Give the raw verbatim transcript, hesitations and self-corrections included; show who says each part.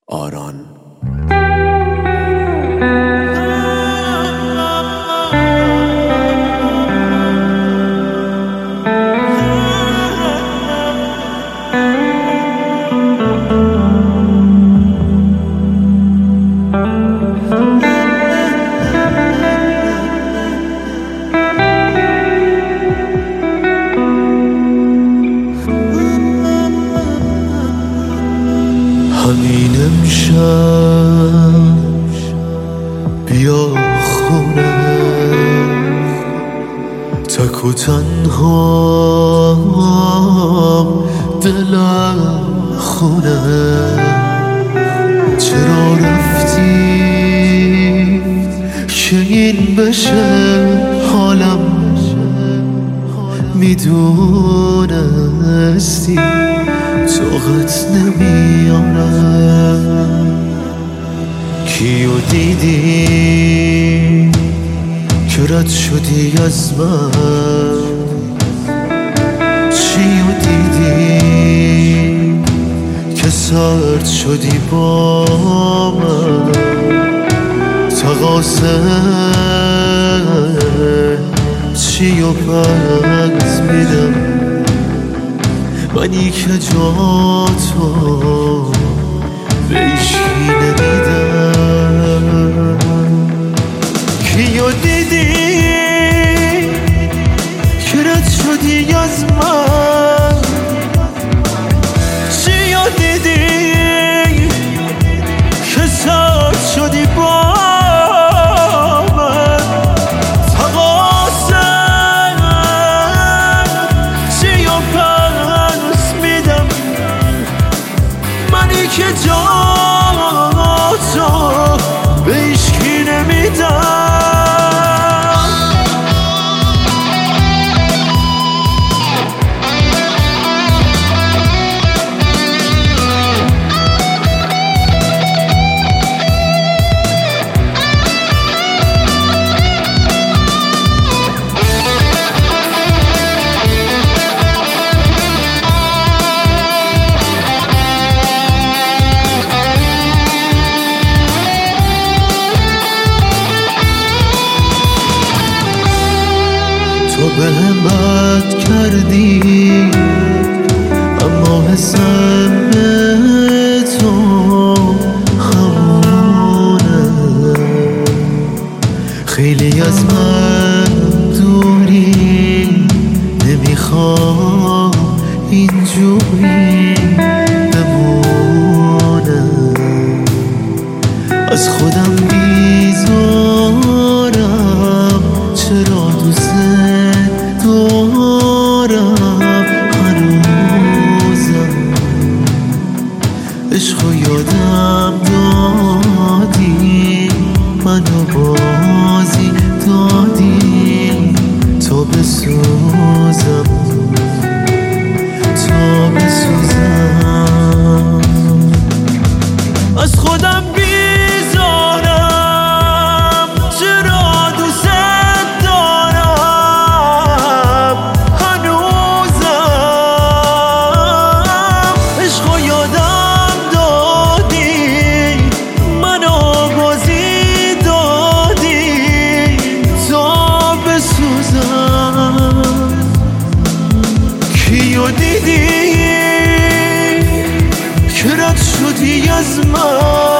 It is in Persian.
Speaker 1: آران.
Speaker 2: همین امشب بیا خونه، تک و تنها دلم خونه. چرا رفتی که این بشه حالم؟ میدونستی طاقت نمیارم. کیو دیدی که رد شدی از من؟ چیو دیدی که سرد شدی با من؟ تقاصه چیو پس میدم منی که جا تو به ایشکی نمیدم. کیو دیدی که رد شدی از من؟ چیو دیدی که سرد شدی با من؟ تقاصه چیو پس میدم منی که جا تو به ایشکی نمیدم. تو به همت کردی اما حسم به تو همونه. خیلی از من دوری نمیخوام اینجوری بمونه. از خودم بیزارم چرا دوست دارم هنوزم. عشقو یادم دادی منو بازی دادی تا بسوزم تا بسوزم. از خودم بیزارم چرا دوست دارم هنوزم. عشقو یادم دادی منو بازی دادی تا بسوزم. کیو دیدی که رد شدی از من؟